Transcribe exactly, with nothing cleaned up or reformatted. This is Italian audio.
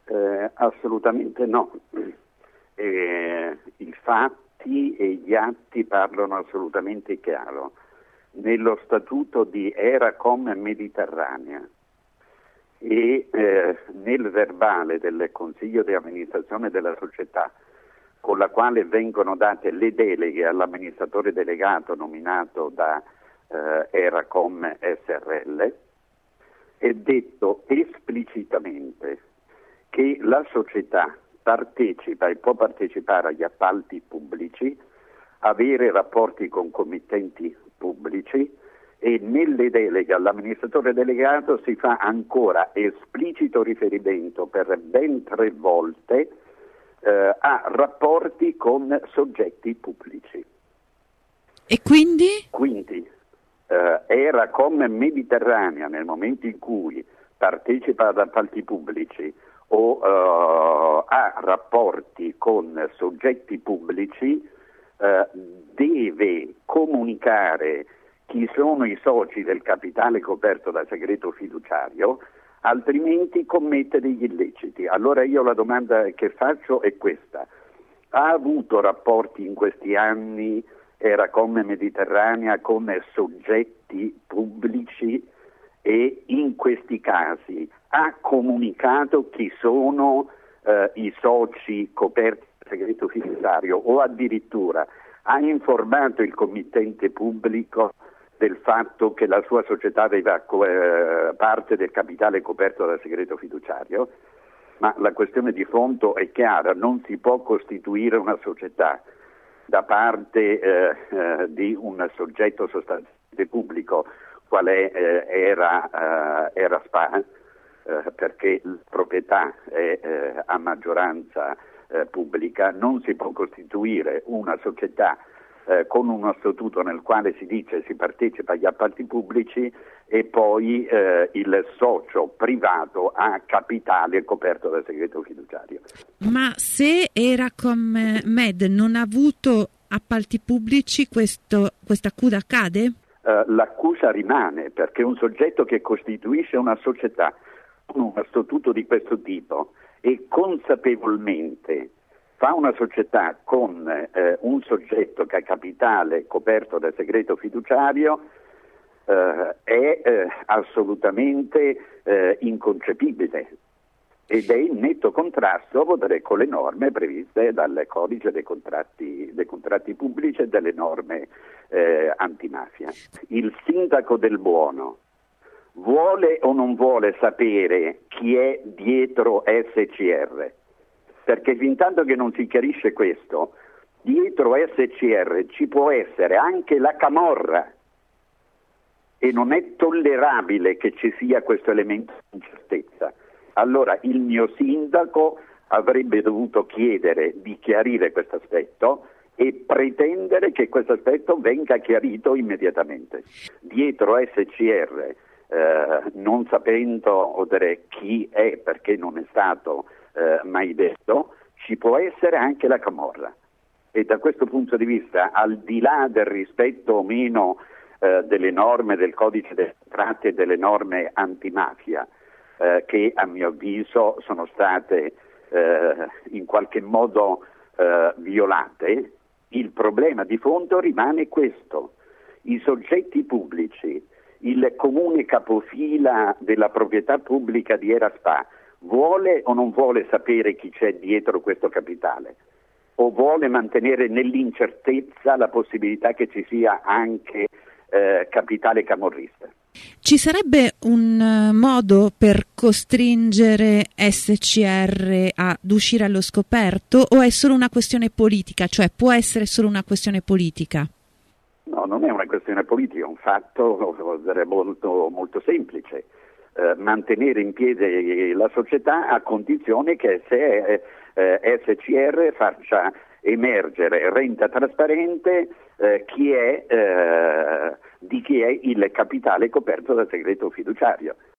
Eh, assolutamente no. Eh, i fatti e gli atti parlano assolutamente chiaro. Nello statuto di Eracom Mediterranea e eh, nel verbale del Consiglio di amministrazione della società, con la quale vengono date le deleghe all'amministratore delegato nominato da eh, Eracom S R L, è detto esplicitamente che la società partecipa e può partecipare agli appalti pubblici, avere rapporti con committenti pubblici, e nelle deleghe all'amministratore delegato si fa ancora esplicito riferimento per ben tre volte eh, a rapporti con soggetti pubblici. E quindi? Quindi eh, Eracom Mediterranea, nel momento in cui partecipa ad appalti pubblici o uh, ha rapporti con soggetti pubblici, uh, deve comunicare chi sono i soci del capitale coperto da segreto fiduciario, altrimenti commette degli illeciti. Allora io la domanda che faccio è questa: ha avuto rapporti in questi anni Eracom Mediterranea con soggetti pubblici e in questi casi ha comunicato chi sono eh, i soci coperti da segreto fiduciario, o addirittura ha informato il committente pubblico del fatto che la sua società aveva eh, parte del capitale coperto dal segreto fiduciario? Ma la questione di fondo è chiara: non si può costituire una società da parte eh, eh, di un soggetto sostanzialmente pubblico qual è eh, era, eh, era Spa, eh, perché la proprietà è eh, a maggioranza eh, pubblica. Non si può costituire una società eh, con uno statuto nel quale si dice si partecipa agli appalti pubblici e poi eh, il socio privato ha capitale coperto dal segreto fiduciario. Ma se Eracom Med non ha avuto appalti pubblici, questo, questa accusa cade? Uh, l'accusa rimane, perché un soggetto che costituisce una società con uno statuto di questo tipo e consapevolmente fa una società con eh, un soggetto che ha capitale coperto dal segreto fiduciario eh, è eh, assolutamente eh, inconcepibile ed è in netto contrasto con le norme previste dal codice dei contratti, dei contratti pubblici e delle norme eh, antimafia. Il sindaco del Buono vuole o non vuole sapere chi è dietro S C R? Perché fintanto che non si chiarisce questo, dietro S C R ci può essere anche la camorra e non è tollerabile che ci sia questo elemento di incertezza. Allora il mio sindaco avrebbe dovuto chiedere di chiarire questo aspetto e pretendere che questo aspetto venga chiarito immediatamente. Dietro S C R, eh, non sapendo chi è, perché non è stato eh, mai detto, ci può essere anche la camorra. E da questo punto di vista, al di là del rispetto o meno eh, delle norme del codice dei contratti e delle norme antimafia, Eh, che a mio avviso sono state eh, in qualche modo eh, violate, il problema di fondo rimane questo: i soggetti pubblici, il comune capofila della proprietà pubblica di Eraspa vuole o non vuole sapere chi c'è dietro questo capitale, o vuole mantenere nell'incertezza la possibilità che ci sia anche eh, capitale camorrista? Ci sarebbe un uh, modo per costringere S C R ad uscire allo scoperto, o è solo una questione politica, cioè può essere solo una questione politica? No, non è una questione politica, è un fatto molto, molto semplice. Eh, mantenere in piedi la società a condizione che se eh, S C R faccia emergere, renda trasparente eh, chi è, eh, di chi è il capitale coperto dal segreto fiduciario.